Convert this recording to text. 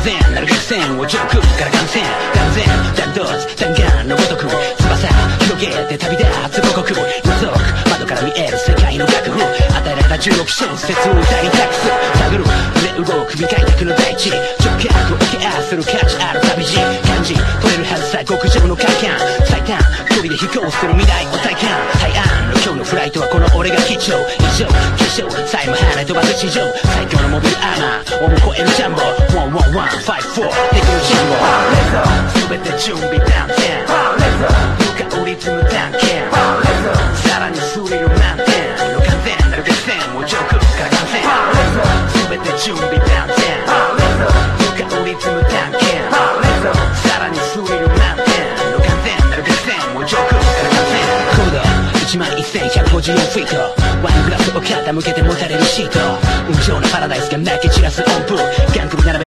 然なる激戦を上空から観戦断然弾道弾丸のごとく翼広げて旅立つ母国覗く窓から見える世界の楽譜与えられた16小節を歌に託す探る揺れ動く未開拓の大地直角を受け合わせる価値ある旅路感じ取れるはずさ極上の快感最短距離で飛行する未来を体感大安の今日のフライトはこの俺が基調以上決勝さえも跳ね飛ばす地上最強のモビルアーマーをも超えるジャンボ11154敵のジャンボ全て準備断点向かうリズム探検さらにスリル満点の完全なる激戦を上空から観戦全て準備断点向かうリズム探検さらにスリル満点の完全なる激戦を上空から観戦高度11154フィートワイングラスを傾けて持たれるシート雲上のパラダイスが泣き散らす音符ガン首並